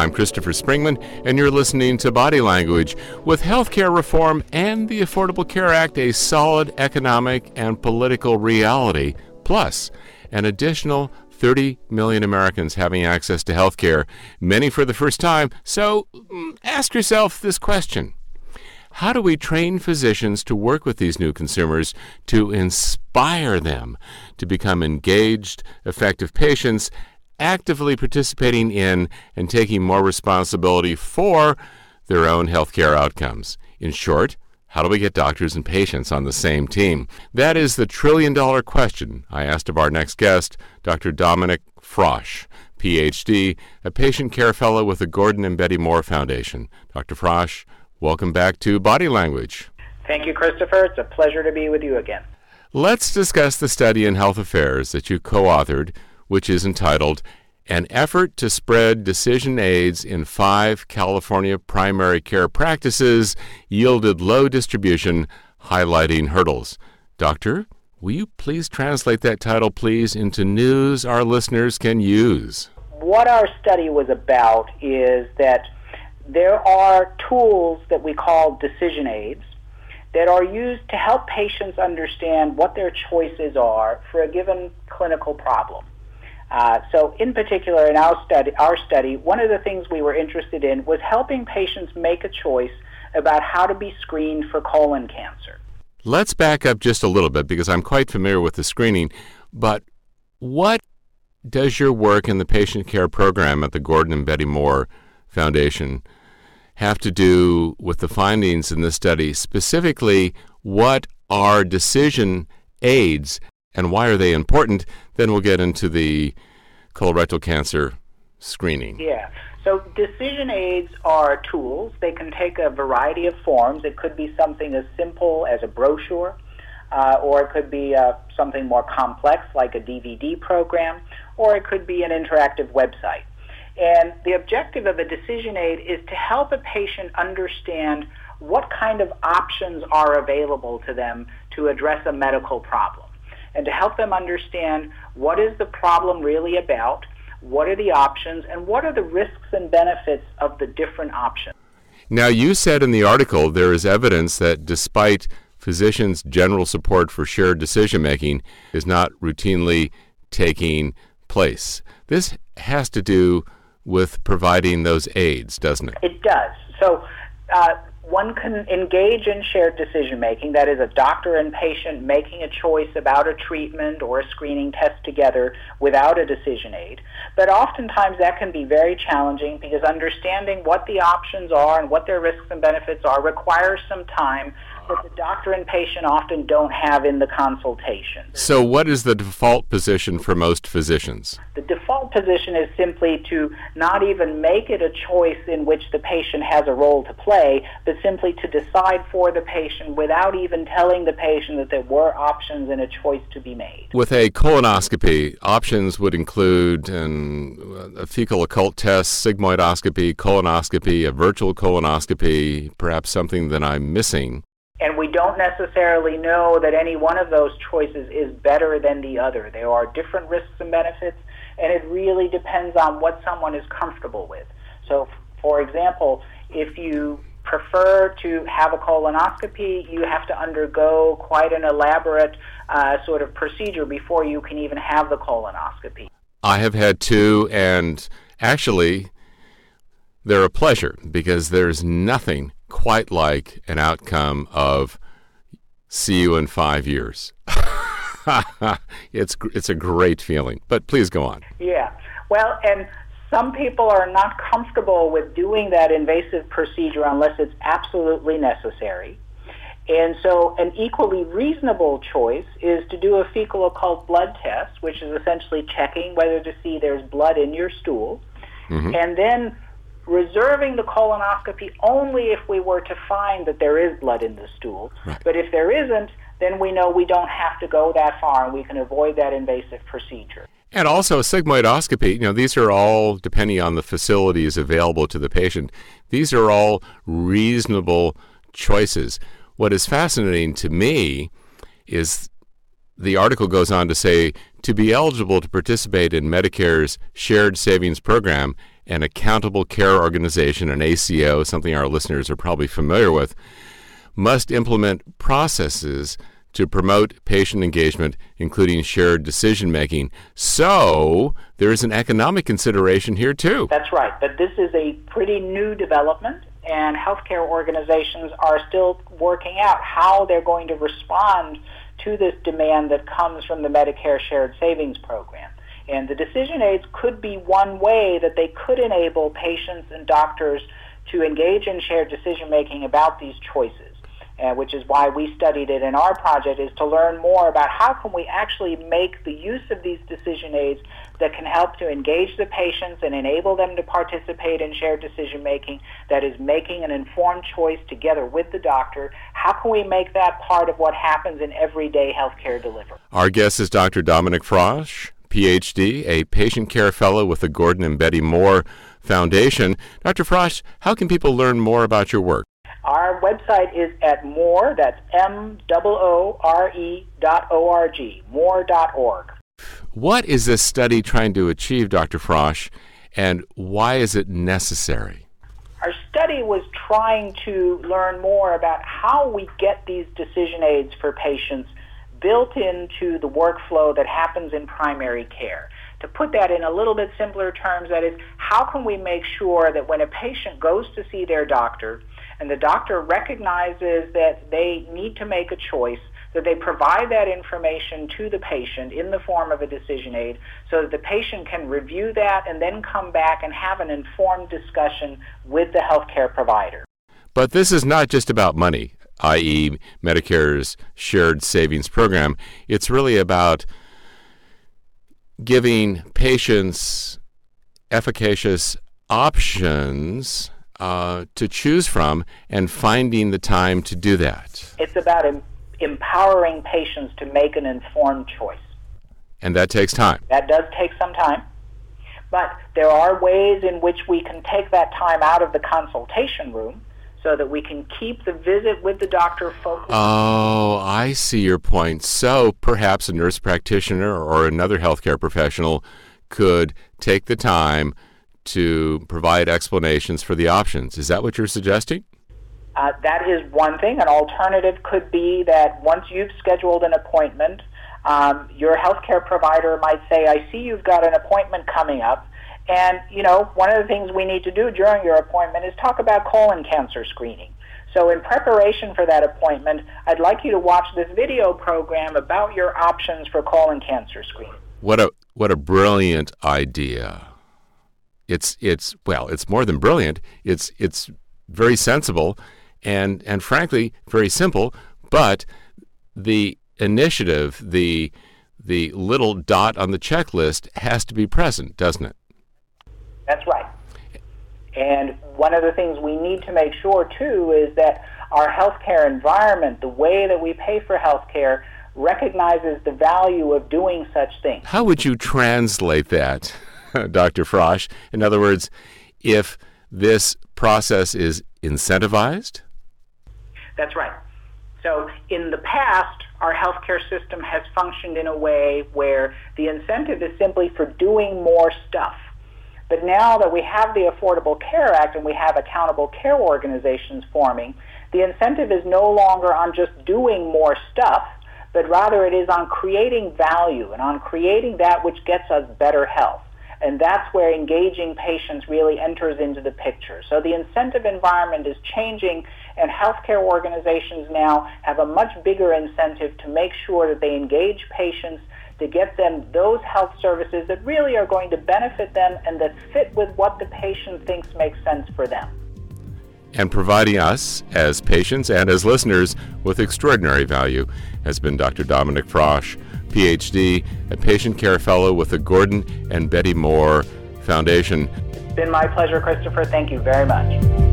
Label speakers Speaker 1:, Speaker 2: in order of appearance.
Speaker 1: I'm Christopher Springman, and you're listening to Body Language. With healthcare reform and the Affordable Care Act a solid economic and political reality, plus an additional 30 million Americans having access to healthcare, many for the first time. So ask yourself this question. How do we train physicians to work with these new consumers to inspire them to become engaged, effective patients, actively participating in and taking more responsibility for their own healthcare outcomes? In short, how do we get doctors and patients on the same team? That is the trillion-dollar question I asked of our next guest, Dr. Dominic Frosch, Ph.D., a patient care fellow with the Gordon and Betty Moore Foundation. Dr. Frosch, welcome back to Body Language.
Speaker 2: Thank you, Christopher. It's a pleasure to be with you again.
Speaker 1: Let's discuss the study in Health Affairs that you co-authored, which is entitled An Effort to Spread Decision Aids in 5 California Primary Care Practices Yielded Low Distribution, Highlighting Hurdles. Doctor, will you please translate that title, please, into news our listeners can use?
Speaker 2: What our study was about is that there are tools that we call decision aids that are used to help patients understand what their choices are for a given clinical problem. So in particular, in our study, one of the things we were interested in was helping patients make a choice about how to be screened for colon cancer.
Speaker 1: Let's back up just a little bit because I'm quite familiar with the screening, but what does your work in the patient care program at the Gordon and Betty Moore Foundation have to do with the findings in this study? Specifically, what are decision aids and why are they important? Then we'll get into the colorectal cancer screening.
Speaker 2: Yeah. So decision aids are tools. They can take a variety of forms. It could be something as simple as a brochure, or it could be something more complex like a DVD program, or it could be an interactive website. And the objective of a decision aid is to help a patient understand what kind of options are available to them to address a medical problem, and to help them understand what is the problem really about, what are the options, and what are the risks and benefits of the different options.
Speaker 1: Now, you said in the article there is evidence that despite physicians' general support for shared decision-making is not routinely taking place. This has to do with providing those aids, doesn't it?
Speaker 2: It does. So one can engage in shared decision-making, that is a doctor and patient making a choice about a treatment or a screening test together without a decision aid. But oftentimes that can be very challenging because understanding what the options are and what their risks and benefits are requires some time that the doctor and patient often don't have in the consultation.
Speaker 1: So what is the default position for most physicians?
Speaker 2: The default position is simply to not even make it a choice in which the patient has a role to play, but simply to decide for the patient without even telling the patient that there were options and a choice to be made.
Speaker 1: With a colonoscopy, options would include a fecal occult test, sigmoidoscopy, colonoscopy, a virtual colonoscopy, perhaps something that I'm missing.
Speaker 2: And we don't necessarily know that any one of those choices is better than the other. There are different risks and benefits, and it really depends on what someone is comfortable with. So, for example, if you prefer to have a colonoscopy, you have to undergo quite an elaborate sort of procedure before you can even have the colonoscopy.
Speaker 1: I have had two, and actually, they're a pleasure because there's nothing quite like an outcome of see you in 5 years. It's a great feeling, but please go on.
Speaker 2: Yeah, well, and some people are not comfortable with doing that invasive procedure unless it's absolutely necessary. And so an equally reasonable choice is to do a fecal occult blood test, which is essentially checking whether to see there's blood in your stool, and then reserving the colonoscopy only if we were to find that there is blood in the stool.
Speaker 1: Right.
Speaker 2: But if there isn't, then we know we don't have to go that far and we can avoid that invasive procedure.
Speaker 1: And also a sigmoidoscopy, these are all, depending on the facilities available to the patient, these are all reasonable choices. What is fascinating to me is the article goes on to say, to be eligible to participate in Medicare's shared savings program, an accountable care organization, an ACO, something our listeners are probably familiar with, must implement processes to promote patient engagement, including shared decision-making. So there's an economic consideration here, too.
Speaker 2: That's right. But this is a pretty new development, and healthcare organizations are still working out how they're going to respond to this demand that comes from the Medicare Shared Savings Program. And the decision aids could be one way that they could enable patients and doctors to engage in shared decision-making about these choices. Which is why we studied it in our project, is to learn more about how can we actually make the use of these decision aids that can help to engage the patients and enable them to participate in shared decision-making, that is making an informed choice together with the doctor. How can we make that part of what happens in everyday healthcare delivery?
Speaker 1: Our guest is Dr. Dominic Frosch, Ph.D., a patient care fellow with the Gordon and Betty Moore Foundation. Dr. Frosch, how can people learn more about your work?
Speaker 2: Our website is at Moore, that's MOORE.org, Moore.org.
Speaker 1: What is this study trying to achieve, Dr. Frosch, and why is it necessary?
Speaker 2: Our study was trying to learn more about how we get these decision aids for patients built into the workflow that happens in primary care. To put that in a little bit simpler terms, that is, how can we make sure that when a patient goes to see their doctor and the doctor recognizes that they need to make a choice, that they provide that information to the patient in the form of a decision aid so that the patient can review that and then come back and have an informed discussion with the healthcare provider.
Speaker 1: But this is not just about money, i.e. Medicare's shared savings program. It's really about giving patients efficacious options to choose from and finding the time to do that.
Speaker 2: It's about empowering patients to make an informed choice.
Speaker 1: And that takes time.
Speaker 2: That does take some time. But there are ways in which we can take that time out of the consultation room so that we can keep the visit with the doctor focused.
Speaker 1: Oh, I see your point. So perhaps a nurse practitioner or another healthcare professional could take the time to provide explanations for the options. Is that what you're suggesting?
Speaker 2: That is one thing. An alternative could be that once you've scheduled an appointment, your healthcare provider might say, I see you've got an appointment coming up, and, one of the things we need to do during your appointment is talk about colon cancer screening. So in preparation for that appointment, I'd like you to watch this video program about your options for colon cancer screening.
Speaker 1: What a brilliant idea. It's more than brilliant. It's very sensible and frankly very simple, but the initiative, the little dot on the checklist has to be present, doesn't it?
Speaker 2: That's right. And one of the things we need to make sure, too, is that our healthcare environment, the way that we pay for healthcare, recognizes the value of doing such things.
Speaker 1: How would you translate that, Dr. Frosch? In other words, if this process is incentivized?
Speaker 2: That's right. So in the past, our healthcare system has functioned in a way where the incentive is simply for doing more stuff. But now that we have the Affordable Care Act and we have accountable care organizations forming, the incentive is no longer on just doing more stuff, but rather it is on creating value and on creating that which gets us better health. And that's where engaging patients really enters into the picture. So the incentive environment is changing, and healthcare organizations now have a much bigger incentive to make sure that they engage patients to get them those health services that really are going to benefit them and that fit with what the patient thinks makes sense for them.
Speaker 1: And providing us, as patients and as listeners, with extraordinary value has been Dr. Dominic Frosch, Ph.D., a patient care fellow with the Gordon and Betty Moore Foundation.
Speaker 2: It's been my pleasure, Christopher. Thank you very much.